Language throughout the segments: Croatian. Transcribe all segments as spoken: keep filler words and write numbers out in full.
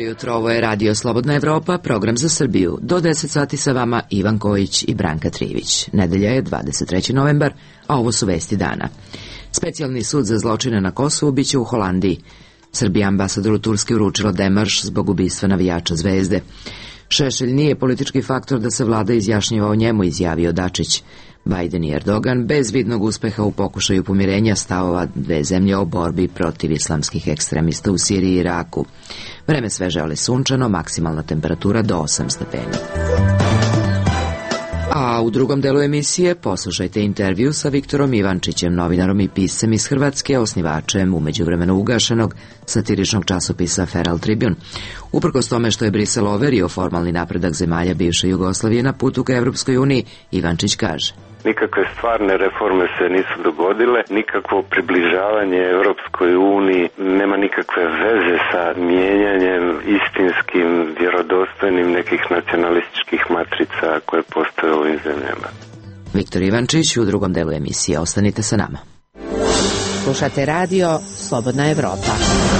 jutro, ovo je Radio Slobodna Evropa, program za Srbiju. Do deset sati sa vama Ivan Kojić i Branka Trivić. Nedelja je dvadeset treći novembar, a ovo su vesti dana. Specijalni sud za zločine na Kosovu biće u Holandiji. Srbija ambasadoru Turske uručila demarš zbog ubistva navijača Zvezde. Šešelj nije politički faktor da se vlada izjašnjava o njemu, izjavio Dačić. Biden i Erdogan bez vidnog uspeha u pokušaju pomirenja stavova dve zemlje o borbi protiv islamskih ekstremista u Siriji i Iraku. Vreme sveže ali sunčano, maksimalna temperatura do osam stepeni. A u drugom delu emisije poslušajte intervju sa Viktorom Ivančićem, novinarom i piscem iz Hrvatske, osnivačem u međuvremenu ugašenog satiričnog časopisa Feral Tribune. Uprkos tome što je Brisel overio formalni napredak zemalja bivše Jugoslavije na putu ka Evropskoj uniji, Ivančić kaže: nikakve stvarne reforme se nisu dogodile, nikakvo približavanje Evropskoj uniji nema nikakve veze sa mijenjanjem istinskim, vjerodostojnim nekih nacionalističkih matrica koje postoje u ovim zemljama. Viktor Ivančić u drugom delu emisije. Ostanite sa nama. Slušate radio Slobodna Evropa.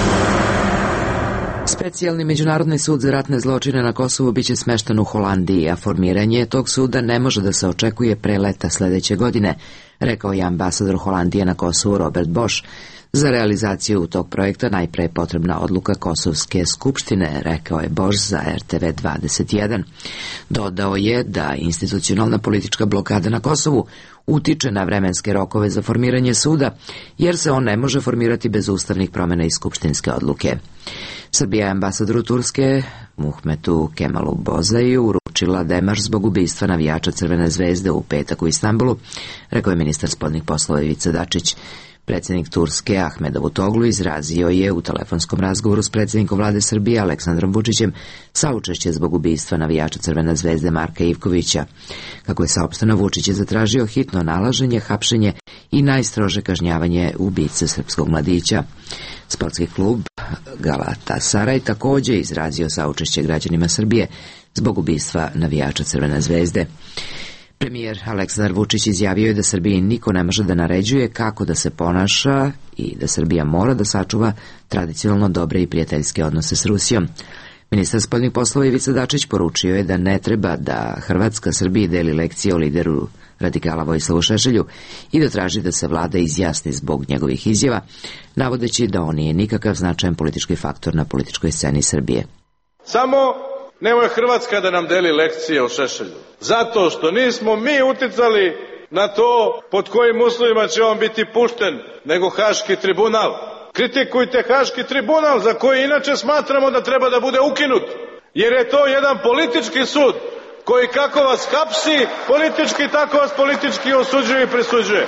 Specijalni međunarodni sud za ratne zločine na Kosovu biće smešten u Holandiji, a formiranje tog suda ne može da se očekuje pre leta sledeće godine, rekao je ambasador Holandije na Kosovu Robert Bosch. Za realizaciju tog projekta najpre je potrebna odluka Kosovske skupštine, rekao je Bosch za R T V dvadeset jedan. Dodao je da institucionalna politička blokada na Kosovu utiče na vremenske rokove za formiranje suda, jer se on ne može formirati bez ustavnih promjena i skupštinske odluke. Srbija je ambasadoru Turske Muhmetu Kemalu Bozaju uručila demarš zbog ubistva navijača Crvene zvezde u petak u Istanbulu, rekao je ministar spoljnih poslova Ivica Dačić. Predsjednik Turske Ahmed Davutoglu izrazio je u telefonskom razgovoru s predsjednikom vlade Srbije Aleksandrom Vučićem saučešće zbog ubistva navijača Crvene zvezde Marka Ivkovića. Kako je saopšteno, Vučić je zatražio hitno nalaženje, hapšenje i najstrože kažnjavanje ubice srpskog mladića. Sportski klub Galatasaray također izrazio saučešće građanima Srbije zbog ubistva navijača Crvene zvezde. Premijer Aleksandar Vučić izjavio je da Srbiji niko ne može da naređuje kako da se ponaša i da Srbija mora da sačuva tradicionalno dobre i prijateljske odnose s Rusijom. Ministar spoljnih poslova Ivica Dačić poručio je da ne treba da Hrvatska Srbiji deli lekcije o lideru radikala Vojislavu Šešelju i da traži da se vlada izjasni zbog njegovih izjava, navodeći da on nije nikakav značajan politički faktor na političkoj sceni Srbije. Samo nemoj Hrvatska da nam deli lekcije o Šešelju. Zato što nismo mi uticali na to pod kojim uslovima će on biti pušten, nego Haški tribunal. Kritikujte Haški tribunal, za koji inače smatramo da treba da bude ukinut. Jer je to jedan politički sud, koji kako vas hapsi politički, tako vas politički osuđuje i presuđuje.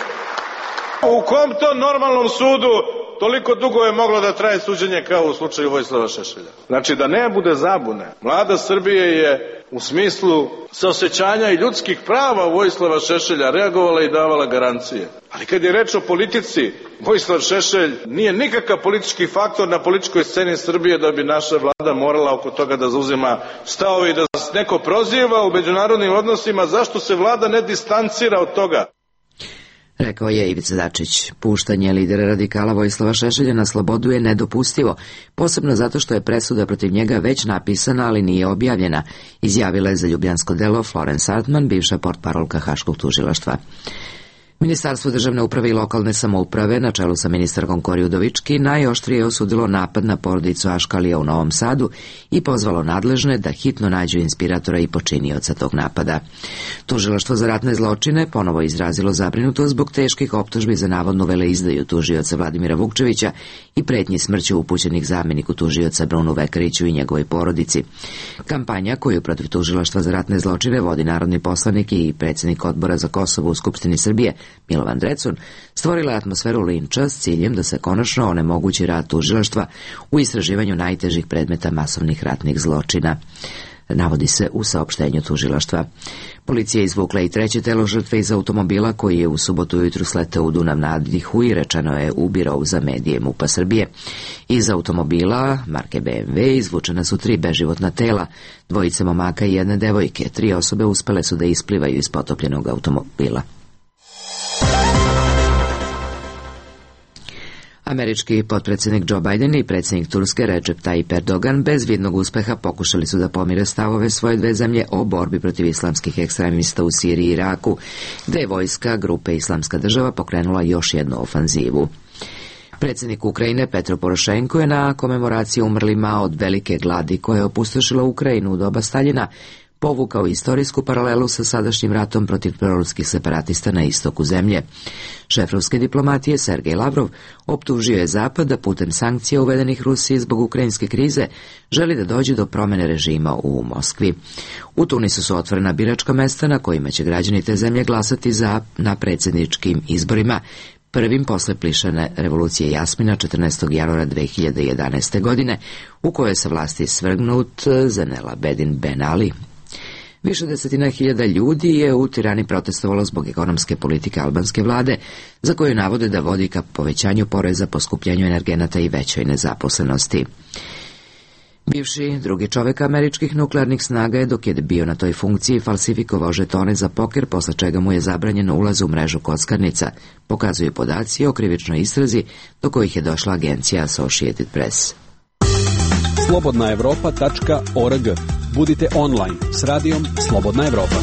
U kom to normalnom sudu toliko dugo je moglo da traje suđenje kao u slučaju Vojislava Šešelja? Znači, da ne bude zabune, Vlada Srbije je u smislu saosećanja i ljudskih prava Vojislava Šešelja reagovala i davala garancije. Ali kad je reč o politici, Vojislav Šešelj nije nikakav politički faktor na političkoj sceni Srbije da bi naša vlada morala oko toga da zauzima stavove i da se neko proziva u međunarodnim odnosima. Zašto se vlada ne distancira od toga? Rekao je Ivica Dačić. Puštanje lidera radikala Vojislava Šešelja na slobodu je nedopustivo, posebno zato što je presuda protiv njega već napisana, ali nije objavljena, izjavila je za ljubljansko delo Florence Artman, bivša portparolka Haškog tužilaštva. Ministarstvo državne uprave i lokalne samouprave, na čelu sa ministarkom Kori Udovički, najoštrije je osudilo napad na porodicu Aškalija u Novom Sadu i pozvalo nadležne da hitno nađu inspiratora i počinioca tog napada. Tužilaštvo za ratne zločine ponovo izrazilo zabrinutost zbog teških optužbi za navodnu veleizdaju tužioca Vladimira Vukčevića i pretnji smrću upućenih zamjeniku tužioca Brunu Vekariću i njegovoj porodici. Kampanja koju protiv tužilaštva za ratne zločine vodi narodni poslanik i predsjednik odbora za Kosovo u Skupštini Srbije Milovan Drecun stvorila je atmosferu linča s ciljem da se konačno onemogući rad tužilaštva u istraživanju najtežih predmeta masovnih ratnih zločina, navodi se u saopštenju tužilaštva. Policija je izvukla i treće telo žrtve iz automobila koji je u subotu ujutru sleteo u Dunav na Adihu i rečeno je u birou za medije MUP-a Srbije. Iz automobila marke B M W izvučena su tri beživotna tela, dvojice momaka i jedne devojke. Tri osobe uspele su da isplivaju iz potopljenog automobila. Američki potpredsjednik Joe Biden i predsjednik Turske Recep Tayyip Erdogan bez vidnog uspeha pokušali su da pomire stavove svoje dve zemlje o borbi protiv islamskih ekstremista u Siriji i Iraku, gde je vojska grupe Islamska država pokrenula još jednu ofanzivu. Predsjednik Ukrajine Petro Porošenko je na komemoraciji umrlima od velike gladi koja je opustošila Ukrajinu u doba Staljina povukao istorijsku paralelu sa sadašnjim ratom protiv proruskih separatista na istoku zemlje. Šef ruske diplomatije Sergej Lavrov optužio je Zapad da putem sankcija uvedenih Rusiji zbog ukrajinske krize želi da dođe do promjene režima u Moskvi. U Tunisu su otvorena biračka mesta na kojima će građani te zemlje glasati za na predsjedničkim izborima, prvim posle plišane revolucije Jasmina četrnaestog januara dve hiljade jedanaeste. godine, u kojoj je sa vlasti svrgnut Zeinel Abidin Ben Ali. Više desetina hiljada ljudi je u Tirani protestovalo zbog ekonomske politike albanske vlade, za koju navode da vodi ka povećanju poreza, poskupljanju energenata i većoj nezaposlenosti. Bivši drugi čovek američkih nuklearnih snaga je, dok je bio na toj funkciji, falsifikovao žetone za poker, posle čega mu je zabranjeno ulaz u mrežu kockarnica, pokazuju podaci o krivičnoj istrazi do kojih je došla agencija Associated Press. slobodna evropa tačka org. Budite online s radijom Slobodna Evropa.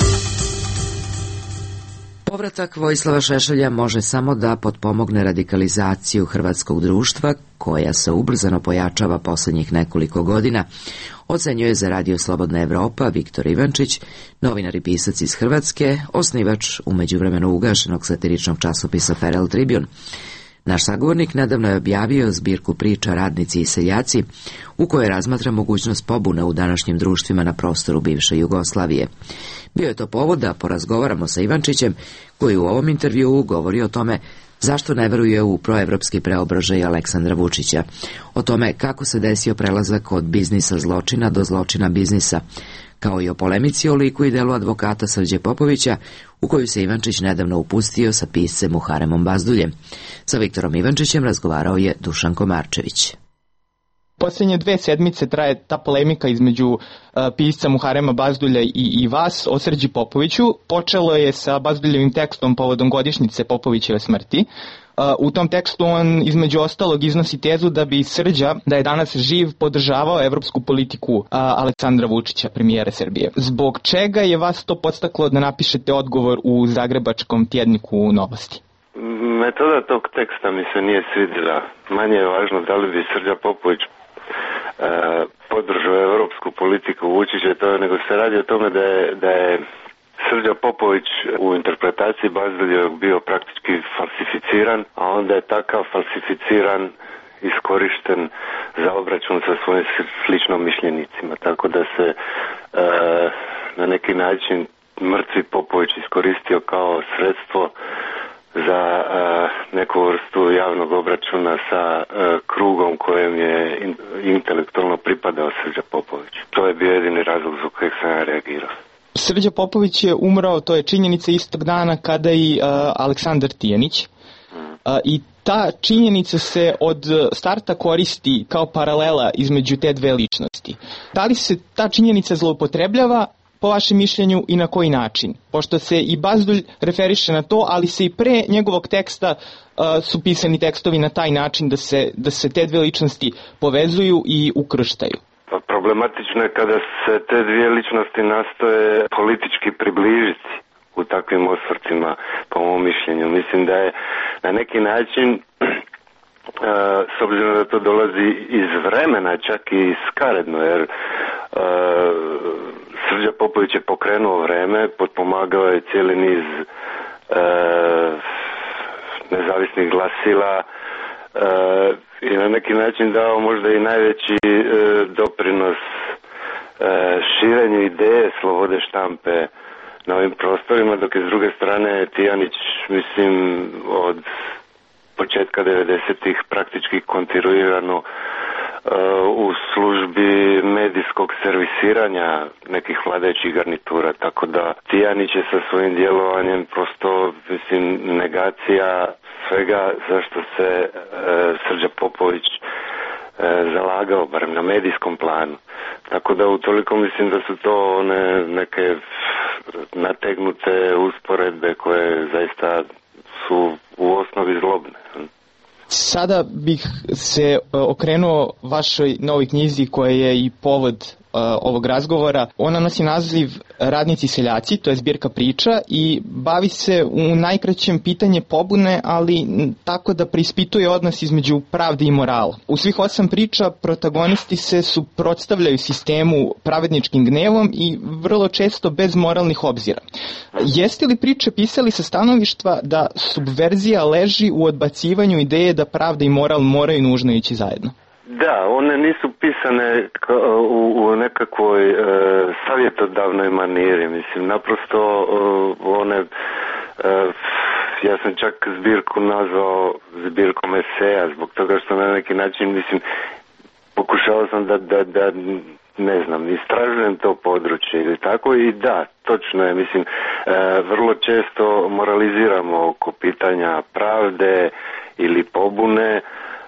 Povratak Vojislava Šešelja može samo da potpomogne radikalizaciju hrvatskog društva, koja se ubrzano pojačava posljednjih nekoliko godina, ocenjuje za radio Slobodna Evropa Viktor Ivančić, novinar i pisac iz Hrvatske, osnivač u međuvremenu ugašenog satiričnog časopisa Feral Tribune. Naš sagovornik nedavno je objavio zbirku priča Radnici i seljaci, u kojoj razmatra mogućnost pobune u današnjim društvima na prostoru bivše Jugoslavije. Bio je to povod da porazgovaramo sa Ivančićem, koji u ovom intervjuu govori o tome zašto ne veruje u proevropski preobražaj Aleksandra Vučića, o tome kako se desio prelazak od biznisa zločina do zločina biznisa, kao i o polemici o liku i delu advokata Srđe Popovića, u koju se Ivančić nedavno upustio sa piscem Muharemom Bazduljem. Sa Viktorom Ivančićem razgovarao je Dušan Komarčević. Posljednje dve sedmice traje ta polemika između uh, pisca Muharema Bazdulja i, i vas o Srđi Popoviću. Počelo je sa Bazduljevim tekstom povodom godišnjice Popovićeve smrti. Uh, u tom tekstu on između ostalog iznosi tezu da bi Srđa, da je danas živ, podržavao evropsku politiku uh, Aleksandra Vučića, premijera Srbije. Zbog čega je vas to podstaklo da napišete odgovor u zagrebačkom tjedniku Novosti? Metoda tog teksta mi se nije svidjela. Manje je važno da li bi Srđa Popović Uh, podržao evropsku politiku Vučića, to nego se radi o tome da je, da je Srđa Popović u interpretaciji Bazduljevog bio praktički falsificiran, a onda je takav falsificiran iskorišten za obračun sa svojim sličnom mišljenicima, tako da se uh, na neki način mrtvi Popović iskoristio kao sredstvo za uh, neku vrstu javnog obračuna sa uh, krugom kojem je in, intelektualno pripadao Srđa Popović. To je bio jedini razlog zbog kojeg sam ja reagirao. Srđa Popović je umrao, to je činjenica, istog dana kada i uh, Aleksandar Tijanić. Hmm. Uh, I ta činjenica se od starta koristi kao paralela između te dve ličnosti. Da li se ta činjenica zloupotrebljava, po vašem mišljenju, i na koji način? Pošto se i Bazdulj referiše na to, ali se i pre njegovog teksta uh, su pisani tekstovi na taj način da se, da se te dve ličnosti povezuju i ukrštaju. Pa problematično je kada se te dvije ličnosti nastoje politički približiti u takvim osvrtima, po mom mišljenju. Mislim da je na neki način, uh, s obzirom da to dolazi iz vremena, čak i skaredno, jer uh, Srđa Popović je pokrenuo vreme, potpomagao je cijeli niz e, nezavisnih glasila e, i na neki način dao možda i najveći e, doprinos e, širenju ideje slobode štampe na ovim prostorima, dok je s druge strane Tijanić, mislim, od početka devedesetih praktički kontinuirano u službi medijskog servisiranja nekih vladajućih garnitura, tako da Tijanić je sa svojim djelovanjem prosto, mislim, negacija svega zašto se e, Srđa Popović e, zalagao, barem na medijskom planu. Tako da utoliko mislim da su to one neke nategnute usporedbe koje zaista su u osnovi zlobne. Sada bih se okrenuo vašoj novoj knjizi koja je i povod ovog razgovora. Ona nosi naziv Radnici seljaci, to je zbirka priča i bavi se u najkraćem pitanje pobune, ali tako da preispituje odnos između pravde i morala. U svih osam priča protagonisti se suprotstavljaju sistemu pravedničkim gnevom i vrlo često bez moralnih obzira. Jeste li priče pisali sa stanovištva da subverzija leži u odbacivanju ideje da pravda i moral moraju nužno ići zajedno? Da, one nisu pisane u, u nekakvoj e, savjetodavnoj maniri, mislim, naprosto e, one, e, ja sam čak zbirku nazvao zbirkom eseja, zbog toga što na neki način, mislim, pokušao sam da, da, da ne znam, istražujem to područje ili tako i da, točno je, mislim, e, vrlo često moraliziramo oko pitanja pravde ili pobune.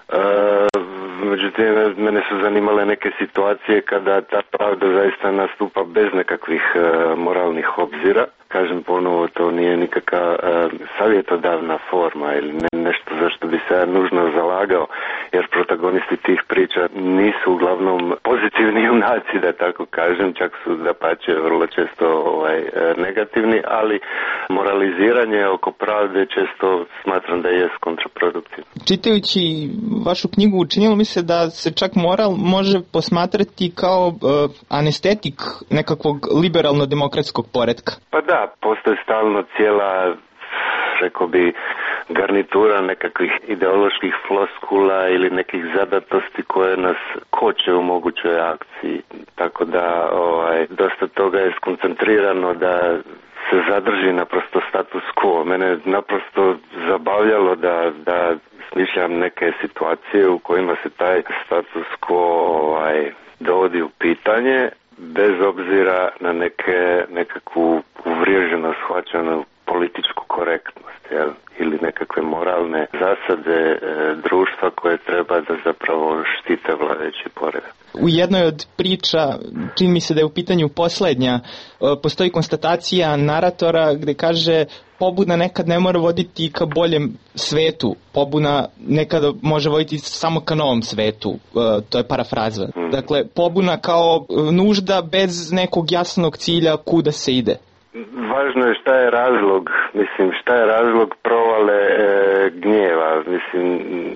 E, međutim, mene su zanimale neke situacije kada ta pravda zaista nastupa bez nekakvih e, moralnih obzira. Kažem ponovo, to nije nikakva e, savjetodavna forma ili ne, nešto za što bi se nužno zalagao, jer protagonisti tih priča nisu uglavnom pozitivni junaci, da tako kažem, čak su dapače vrlo često ovaj, negativni, ali moraliziranje oko pravde često smatram da je kontraproduktivno. Čitajući vašu knjigu, učinilo mi se da se čak moral može posmatrati kao uh, anestetik nekakvog liberalno-demokratskog poretka. Pa da, postoji stalno cijela, rekao bi, garnitura nekakvih ideoloških floskula ili nekih zadatosti koje nas koče u mogućoj akciji. Tako da ovaj, dosta toga je skoncentrirano da se zadrži naprosto status quo. Mene naprosto zabavljalo da, da smišljam neke situacije u kojima se taj status quo ovaj, dovodi u pitanje, bez obzira na neke, nekakvu uvriježeno shvaćanu političku korektnost, jel? Ili nekakve moralne zasade e, društva koje treba da zapravo štite vladajući poredak. U jednoj od priča, čini mi se da je u pitanju poslednja, postoji konstatacija naratora gde kaže pobuna nekad ne mora voditi ka boljem svetu, pobuna nekada može voditi samo ka novom svetu, to je parafraza. Mm. Dakle, pobuna kao nužda bez nekog jasnog cilja kuda se ide. Važno je šta je razlog, mislim, šta je razlog provale e, gnjeva, mislim,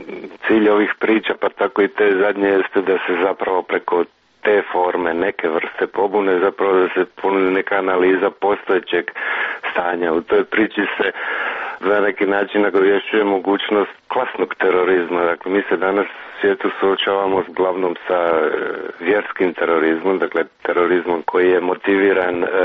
cilj ovih priča, pa tako i te zadnje, jeste da se zapravo preko te forme, neke vrste pobune, zapravo da se ponudi neka analiza postojećeg stanja. U toj priči se na neki način nagovješćuje mogućnost klasnog terorizma. Dakle, mi se danas u svijetu suočavamo s glavnom sa e, vjerskim terorizmom, dakle terorizmom koji je motiviran e,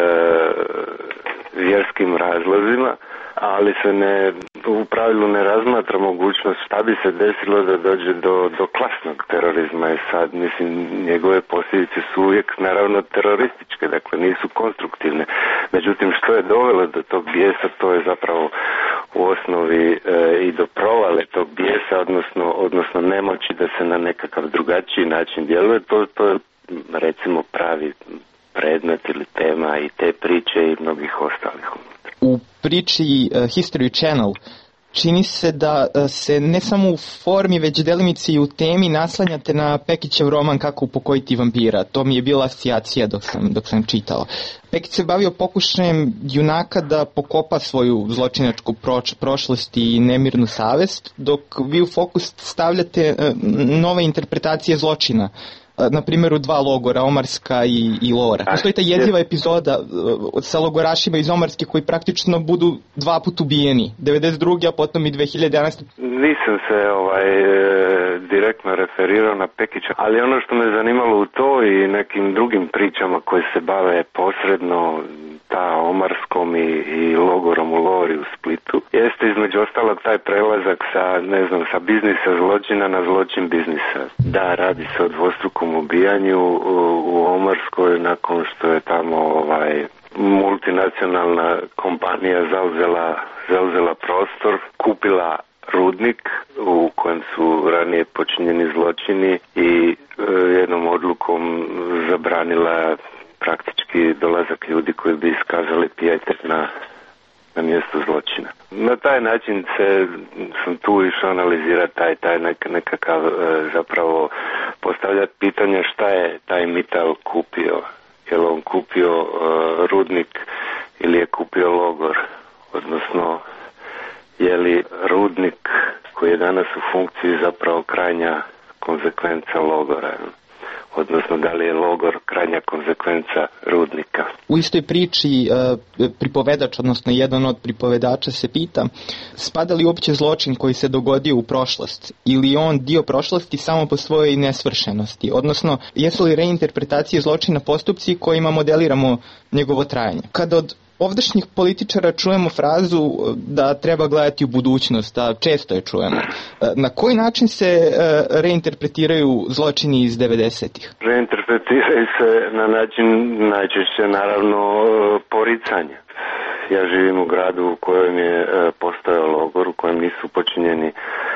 vjerskim razlozima, ali se ne, u pravilu ne razmatra mogućnost šta bi se desilo da dođe do, do klasnog terorizma. I sad, mislim, njegove posljedice su uvijek naravno terorističke, dakle nisu konstruktivne. Međutim, što je dovelo do tog bijesa, to je zapravo u osnovi e, i do provale tog bijesa, odnosno, odnosno nemoći da se na nekakav drugačiji način djeluje. To, to je, recimo, pravi predmet ili tema i te priče i mnogih ostalih. U priči uh, History Channel čini se da uh, se ne samo u formi, već delimice i u temi naslanjate na Pekićev roman Kako upokojiti vampira. To mi je bila asocijacija dok sam, dok sam čitao. Pekić se bavio pokušajem junaka da pokopa svoju zločinačku proč, prošlost i nemirnu savest, dok vi u fokus stavljate uh, nove interpretacije zločina. Na primjeru dva logora, Omarska i, i Lora. Postoji ta jeziva epizoda uh, sa logorašima iz Omarske koji praktično budu dva put ubijeni, devedeset druge a potom i dve hiljade jedanaeste. Nisam se ovaj direktno referirao na Pekića, ali ono što me zanimalo u to i nekim drugim pričama koje se bave posredno ta Omarskom i, i logorom u Lori u Splitu, jeste između ostalog taj prelazak sa, ne znam, sa biznisa zločina na zločin biznisa. Da, radi se o dvostrukom ubijanju u, u Omarskoj nakon što je tamo ovaj multinacionalna kompanija zauzela, zauzela prostor, kupila rudnik u kojem su ranije počinjeni zločini i e, jednom odlukom zabranila praktički dolazak ljudi koji bi iskazali pijetet na na mjestu zločina. Na taj način se sam tu išao analizirati taj, taj nek, nekakav e, zapravo postavljati pitanje šta je taj Mittal kupio. Je li on kupio e, rudnik ili je kupio logor, odnosno je li rudnik koji je danas u funkciji zapravo krajnja konzekvenca logora, odnosno da li je logor krajnja konzekvenca rudnika. U istoj priči uh, pripovedač, odnosno jedan od pripovedača se pita spada li uopće zločin koji se dogodio u prošlost ili je on dio prošlosti samo po svojoj nesvršenosti, odnosno jesu li reinterpretacije zločina postupci kojima modeliramo njegovo trajanje. Kada od ovdašnjih političara čujemo frazu da treba gledati u budućnost, a često je čujemo. Na koji način se reinterpretiraju zločini iz devedesetih? Reinterpretiraju se na način najčešće naravno poricanje. Ja živim u gradu u kojem je postojao logor, u kojem nisu počinjeni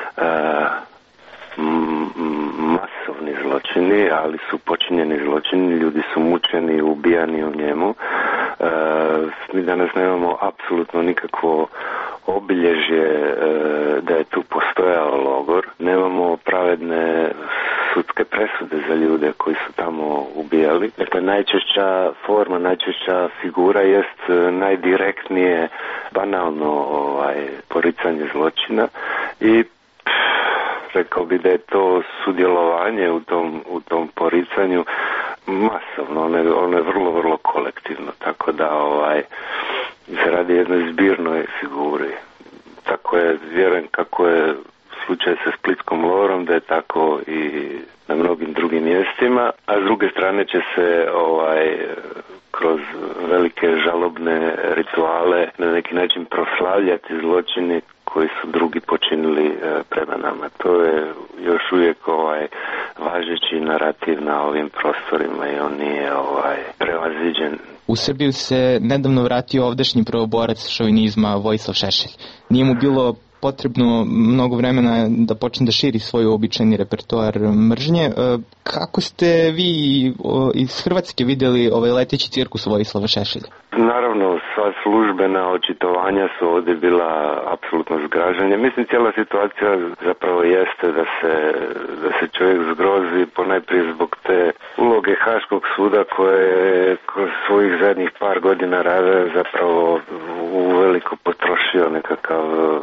masovni zločini, ali su počinjeni zločini, ljudi su mučeni, ubijani u njemu. E, mi danas nemamo apsolutno nikakvo obilježje e, da je tu postojao logor. Nemamo pravedne sudske presude za ljude koji su tamo ubijali. Dakle, najčešća forma, najčešća figura jest najdirektnije banalno ovaj, poricanje zločina i rekao bi da je to sudjelovanje u tom, u tom poricanju masovno, ono je, ono je vrlo, vrlo kolektivno, tako da ovaj, se radi jednoj zbirnoj figuri. Tako je, vjerujem kako je slučaj sa Splitskom lorom, da je tako i na mnogim drugim mjestima, a s druge strane će se ovaj, kroz velike žalobne rituale na neki način proslavljati zločini koji su drugi počinili e, prema nama. To je još uvijek ovaj važeći narativ na ovim prostorima i on nije ovaj prevaziđen. U Srbiju se nedavno vratio ovdašnji prvoborac šovinizma Vojislav Šešelj. Nije mu bilo potrebno mnogo vremena da počne da širi svoj običajni repertoar mržnje. Kako ste vi iz Hrvatske vidjeli ovaj leteći cirkus Vojislava Šešelja? Naravno, sva službena očitovanja su ovdje bila apsolutno zgražanje. Mislim, cijela situacija zapravo jeste da se, da se čovjek zgrozi ponajprije zbog te uloge Haškog suda koje je kroz svojih zadnjih par godina rada zapravo uveliko potrošio nekakav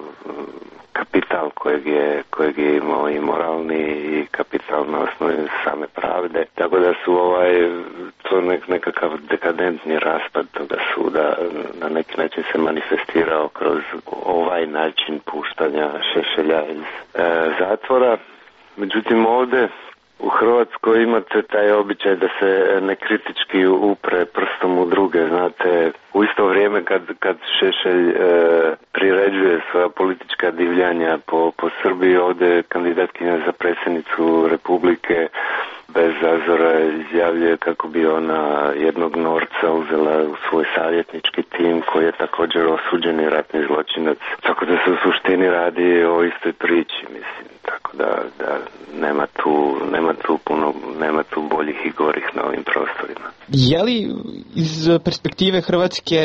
kapital kojeg je, kojeg je imao i moralni i kapital na osnovi same pravde. Tako da su ovaj, to nek, nekakav dekadentni raspad toga suda na neki način se manifestirao kroz ovaj način puštanja Šešelja iz e, zatvora. Međutim, ovdje u Hrvatskoj imate taj običaj da se nekritički upre prstom u druge. Znate, u isto vrijeme kad, kad Šešelj e, priređuje svoja politička divljanja po, po Srbiji, ovdje kandidatkinja za predsjednicu Republike bez zazora izjavljuje kako bi ona jednog Norca uzela u svoj savjetnički tim koji je također osuđeni ratni zločinac. Tako da se u suštini radi o istoj priči, mislim. Tako da, da nema tu, nema tu puno, nema tu boljih i gorih na ovim prostorima. Je li iz perspektive Hrvatske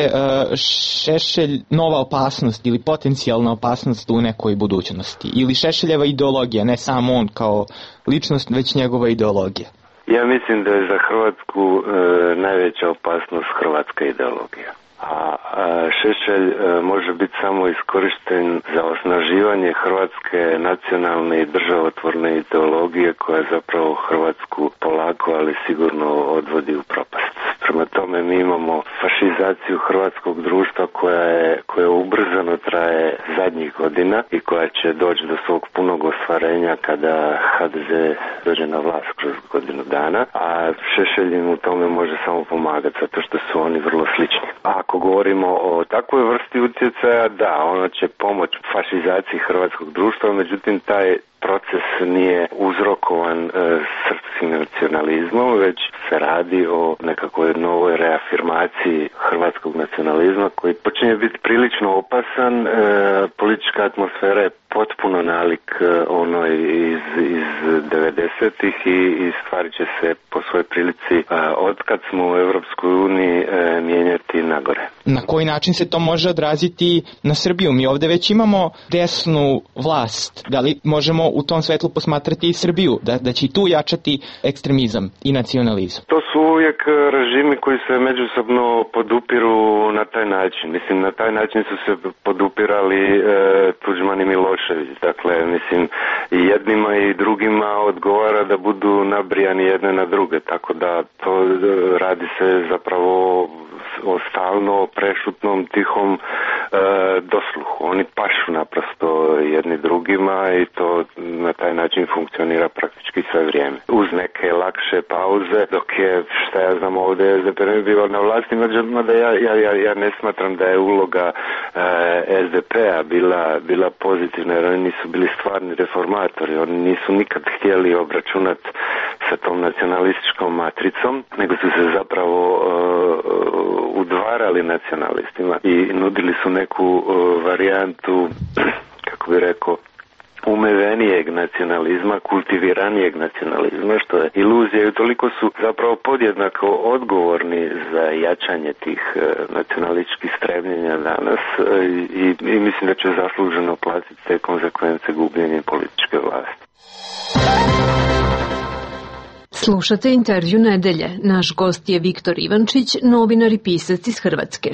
Šešelj nova opasnost ili potencijalna opasnost u nekoj budućnosti? Ili Šešeljeva ideologija, ne samo on kao ličnost, već njegova ideologija? Ja mislim da je za Hrvatsku e, najveća opasnost hrvatska ideologija. A, a Šešelj e, može biti samo iskorišten za osnaživanje hrvatske nacionalne i državotvorne ideologije koja zapravo Hrvatsku polako, ali sigurno odvodi u propast. Prema tome mi imamo fašizaciju hrvatskog društva koja je, koja ubrzano traje zadnjih godina i koja će doći do svog punog ostvarenja kada ha de ze dođe na vlast kroz godinu dana, a Šešelj im u tome može samo pomagati zato što su oni vrlo slični. A ako govorimo o takvoj vrsti utjecaja, da, ono će pomoći fašizaciji hrvatskog društva, međutim taj proces nije uzrokovan e, srpskim nacionalizmom, već se radi o nekakvoj novoj reafirmaciji hrvatskog nacionalizma koji počinje biti prilično opasan. E, politička atmosfera je potpuno nalik onoj iz, iz devedesetih i, i stvari će se po svojoj prilici otkad smo u Europskoj uniji mijenjati nagore. Na koji način se to može odraziti na Srbiju? Mi ovde već imamo desnu vlast. Da li možemo u tom svetlu posmatrati i Srbiju? Da, da će i tu jačati ekstremizam i nacionalizam? To su uvijek režimi koji se međusobno podupiru na taj način. Mislim, na taj način su se podupirali e, Tuđman i Milošević. Dakle, mislim, i jednima i drugima odgovara da budu nabrijani jedne na druge. Tako da to radi se zapravo o stalno prešutnom, tihom e, dosluhu. Oni pašu naprosto jedni drugima i to na taj način funkcionira praktički sve vrijeme. Uz neke lakše pauze, dok je, šta ja znam, ovdje S D P bio na vlasti, mada ja, ja, ja, ja ne smatram da je uloga e, S D P-a bila, bila pozitivna, jer oni nisu bili stvarni reformatori, oni nisu nikad htjeli obračunati sa tom nacionalističkom matricom, nego su se zapravo e, udvarali nacionalistima i nudili su neku uh, varijantu, kako bi rekao, umevenijeg nacionalizma, kultiviranijeg nacionalizma, što je iluzija i toliko su zapravo podjednako odgovorni za jačanje tih uh, nacionalističkih stremljenja danas uh, i, i mislim da će zasluženo platiti te konsekvence gubljenja političke vlasti. Slušate intervju nedelje. Naš gost je Viktor Ivančić, novinar i pisac iz Hrvatske.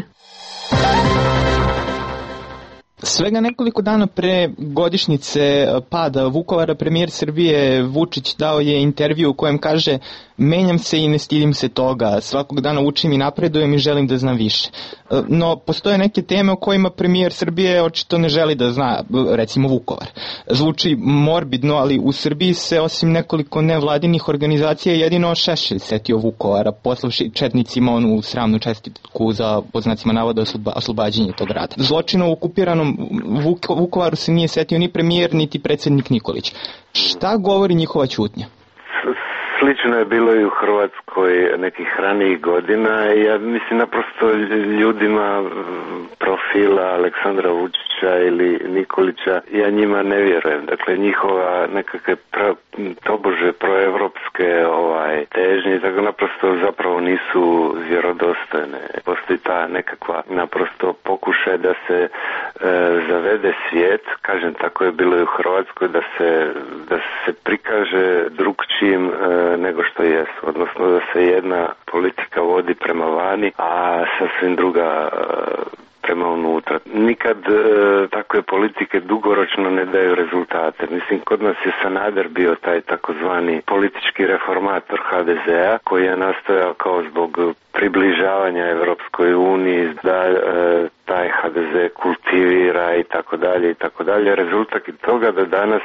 Svega nekoliko dana pre godišnjice pada Vukovara, premijer Srbije Vučić dao je intervju u kojem kaže: menjam se i ne stidim se toga, svakog dana učim i napredujem i želim da znam više. No, postoje neke teme o kojima premijer Srbije očito ne želi da zna, recimo Vukovar. Zvuči morbidno, ali u Srbiji se osim nekoliko nevladinih organizacija jedino Šešelj setio Vukovara, poslavši četnicima onu sramnu čestitku za, pod znacima navoda, oslobađanje tog grada. Zločina u okupiranom Vukovaru se nije setio ni premijer, niti predsjednik Nikolić. Šta govori njihova ćutnja? Slično je bilo i u Hrvatskoj nekih ranijih godina i ja mislim naprosto ljudima profila Aleksandra Vučića ili Nikolića, ja njima ne vjerujem. Dakle, njihova nekakve pra, tobože proevropske ovaj, težnje, tako naprosto zapravo nisu vjerodostojne. Postoji ta nekakva naprosto pokušaj da se e, zavede svijet, kažem, tako je bilo i u Hrvatskoj, da se, da se prikaže drugčijim e, nego što jesu, odnosno da se jedna politika vodi prema vani, a sasvim druga prema unutra. Nikad e, takve politike dugoročno ne daju rezultate. Mislim, kod nas je Sanader bio taj takozvani politički reformator H D Z-a koji je nastojao kao zbog približavanja Europskoj uniji da e, taj H D Z kultivira i tako dalje i tako dalje. Rezultat toga da danas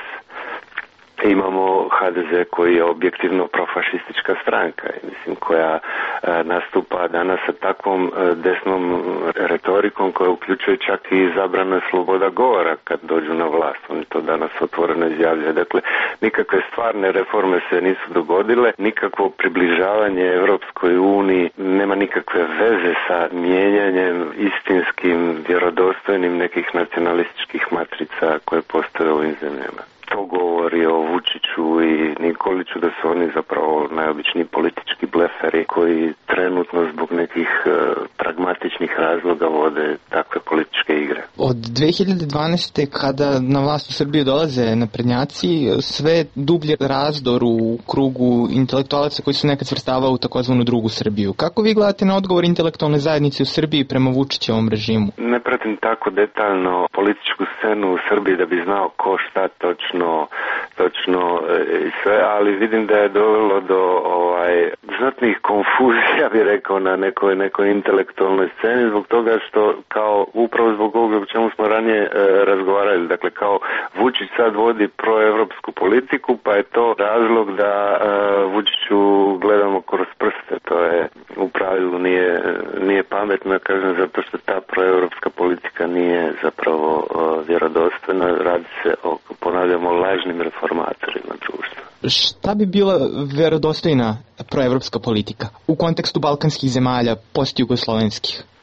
imamo H D Z koji je objektivno profašistička stranka, mislim, koja e, nastupa danas sa takvom e, desnom retorikom koja uključuje čak i zabrana sloboda govora kad dođu na vlast. Oni to danas otvoreno izjavljaju. Dakle, nikakve stvarne reforme se nisu dogodile, nikakvo približavanje Europskoj uniji nema nikakve veze sa mijenjanjem istinskim, vjerodostojnim nekih nacionalističkih matrica koje postoje u ovim zemljama. To govori o Vučiću i Nikoliću da su oni zapravo najobičniji politički bleferi koji trenutno zbog nekih uh, pragmatičnih razloga vode takve političke igre. Od dve hiljade dvanaeste. kada na vlast u Srbiju dolaze naprednjaci, sve dublje razdor u krugu intelektualaca koji su nekad svrstavali u takozvanu drugu Srbiju. Kako vi gledate na odgovor intelektualne zajednice u Srbiji prema Vučićevom režimu? Ne pratim tako detaljno političku scenu u Srbiji da bi znao ko šta točno točno i sve, ali vidim da je dovelo do ovaj znatnih konfuzija, bi rekao, na nekoj nekoj intelektualnoj sceni zbog toga što kao upravo zbog ovoga o čemu smo ranije e, razgovarali, dakle kao Vučić sad vodi proevropsku politiku, pa je to razlog da e, Vučiću gledamo kroz prste. To je u pravilu nije, nije pametno, kažem, zato što ta proevropska politika nije zapravo e, vjerodostojna, radi se o, ponavljamo, lažnim reformatorima društva. Šta bi bila vjerodostojna proevropska politika u kontekstu balkanskih zemalja, postjugoslovenskih?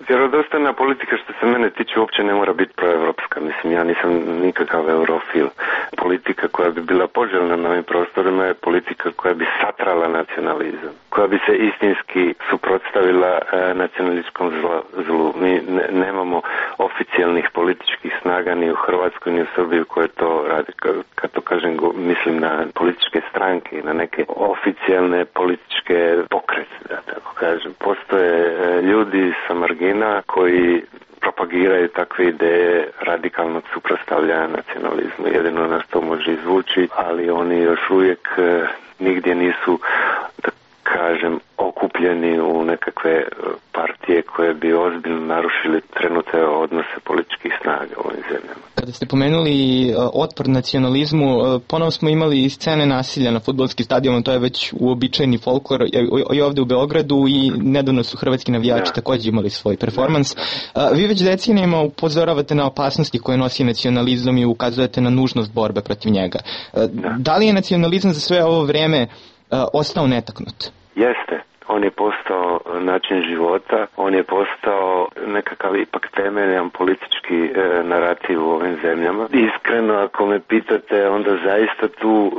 Vjerodostojna politika što se mene tiče uopće ne mora biti proevropska. Mislim, ja nisam nikakav eurofil. Politika koja bi bila poželjna na ovim prostorima je politika koja bi satrala nacionalizam, koja bi se istinski suprotstavila e, nacionalističkom zlo, zlu. Mi ne, nemamo oficijalnih političkih snaga ni u Hrvatskoj ni u Srbiji koje to radi. Kad to kažem, go, mislim na političke stranke i na neke oficijalne političke pokrete, da tako kažem. Postoje e, ljudi sa margina koji propagiraju takve ideje radikalnog suprotstavljanja nacionalizmu. Jedino nas to može izvući, ali oni još uvijek e, nigdje nisu, da kažem, okupljeni u nekakve partije koje bi ozbiljno narušili trenutne odnose političkih snaga u ovim zemljama. Kada ste pomenuli otpor nacionalizmu, ponovo smo imali i scene nasilja na fudbalskim stadionima, to je već uobičajeni folklor i ovde u Beogradu i nedavno su hrvatski navijači da. također imali svoj performans. Da. Vi već decenijama upozoravate na opasnosti koje nosi nacionalizam i ukazujete na nužnost borbe protiv njega. Da, da li je nacionalizam za sve ovo vreme ostao netaknut? Jeste. On je postao način života, on je postao nekakav ipak temeljan politički e, narativ u ovim zemljama. Iskreno, ako me pitate, onda zaista tu e,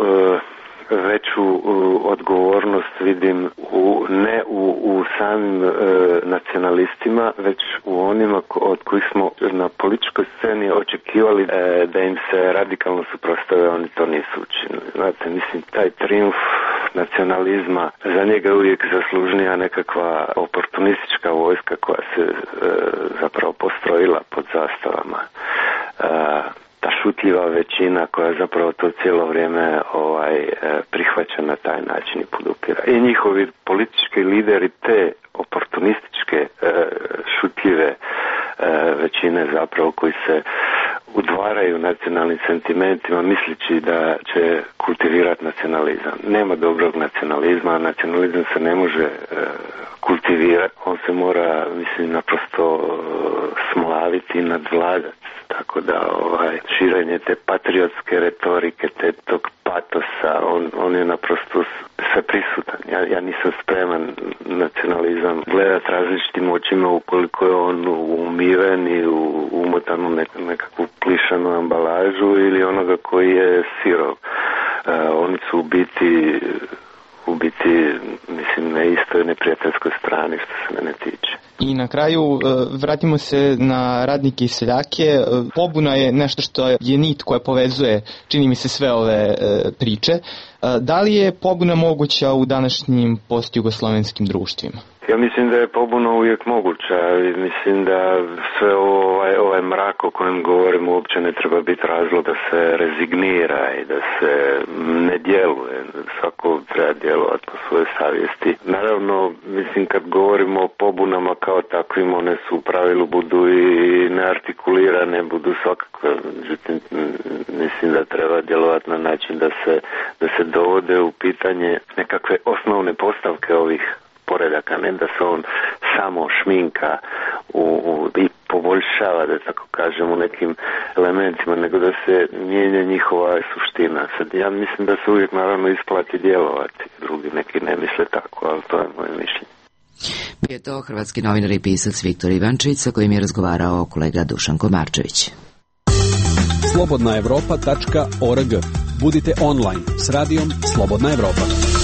veću e, odgovornost vidim u, ne u, u samim e, nacionalistima, već u onima ko, od kojih smo na političkoj sceni očekivali e, da im se radikalno suprotstave, oni to nisu učinili. Znate, mislim, taj trijumf nacionalizma, za njega uvijek zaslužnija nekakva oportunistička vojska koja se e, zapravo postrojila pod zastavama. E, ta šutljiva većina koja zapravo to cijelo vrijeme ovaj, e, prihvaća na taj način i podupira. I njihovi politički lideri te oportunističke e, šutljive e, većine zapravo koji se udvaraju nacionalnim sentimentima misleći da će kultivirati nacionalizam. Nema dobrog nacionalizma, nacionalizam se ne može e, kultivirati, on se mora, mislim, naprosto e, smlaviti i nadvladati. Tako da ovaj, širenje te patriotske retorike, te tog patosa, on, on je naprosto sve prisutan. Ja, ja nisam spreman nacionalizam gledat različitim očima ukoliko je on umiven i umotan u nek, nekakvu plišanu ambalažu ili onoga koji je sirov. Uh, oni su u biti, u biti, mislim, na istoj neprijateljskoj strani što se mene tiče. I na kraju vratimo se na radnike i seljake. Pobuna je nešto što je nit koja povezuje, čini mi se, sve ove priče. Da li je pobuna moguća u današnjim postjugoslovenskim društvima? Ja mislim da je pobuna uvijek moguća. Mislim da sve ovaj, ovaj mrak o kojem govorimo uopće ne treba biti razlog da se rezignira i da se ne djeluje. Svako treba djelovati po svojoj savjesti. Naravno, mislim, kad govorimo o pobunama kao takvim, one su u pravilu budu i neartikulirane, budu svakakve. Međutim, mislim da treba djelovati na način da se, da se dovode u pitanje nekakve osnovne postavke ovih poredaka, ne da se on samo šminka u, u, i poboljšava, da tako kažem, u nekim elementima, nego da se mijenja njihova suština. Sad, ja mislim da se uvijek naravno isplati djelovati, drugi neki ne misle tako, ali to je moje mišljenje. Bio je to hrvatski novinar i pisac Viktor Ivančić, sa kojim je razgovarao kolega Dušan Komarčević. slobodna evropa tačka org. Budite online s radijom Slobodna Evropa.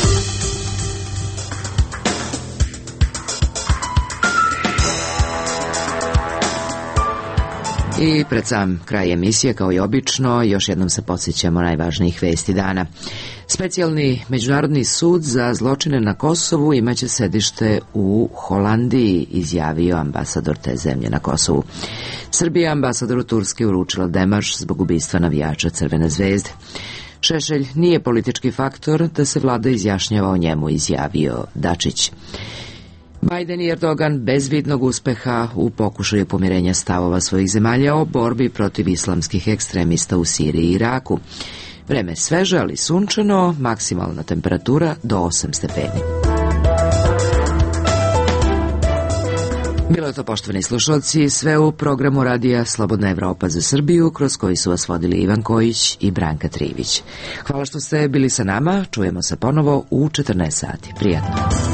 I pred sam kraj emisije, kao i obično, još jednom se podsjećamo najvažnijih vesti dana. Specijalni međunarodni sud za zločine na Kosovu imaće sedište u Holandiji, izjavio ambasador te zemlje na Kosovu. Srbija ambasadoru Turske uručila demarš zbog ubistva navijača Crvene zvezde. Šešelj nije politički faktor da se vlada izjašnjava o njemu, izjavio Dačić. Biden i Erdogan bez vidnog uspeha u pokušaju pomirenja stavova svojih zemalja o borbi protiv islamskih ekstremista u Siriji i Iraku. Vreme sveže, ali sunčano, maksimalna temperatura do osam stepeni. Bilo je to, poštovani slušalci, sve u programu radija Slobodna Evropa za Srbiju, kroz koji su vas vodili Ivan Kojić i Branka Trivić. Hvala što ste bili sa nama, čujemo se ponovo u četrnaest sati. Prijatno.